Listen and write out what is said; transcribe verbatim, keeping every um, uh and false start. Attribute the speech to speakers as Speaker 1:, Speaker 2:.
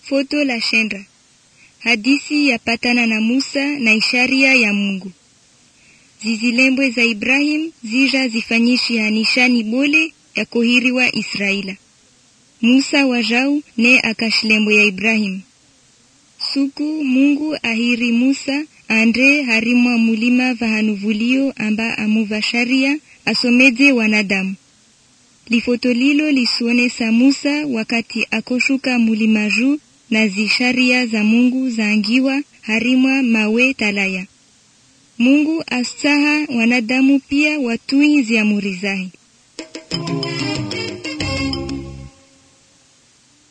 Speaker 1: Foto la Shendra. Hadisi ya patana na Musa na isharia ya Mungu. Zizilembwe za Ibrahim zija zifanyishi hanishani bole ya kohiriwa Israela. Musa wajau ne akashilembwe ya Ibrahim. Suku Mungu ahiri Musa andre harimwa mulima vahanuvulio amba amuva sharia asomeze wanadamu. Lifoto lilo lisuone sa Musa wakati akoshuka mulima juu na zisharia za Mungu zaangiwa harimwa mawe talaya. Mungu astaha wanadamu pia watui ziamurizahi.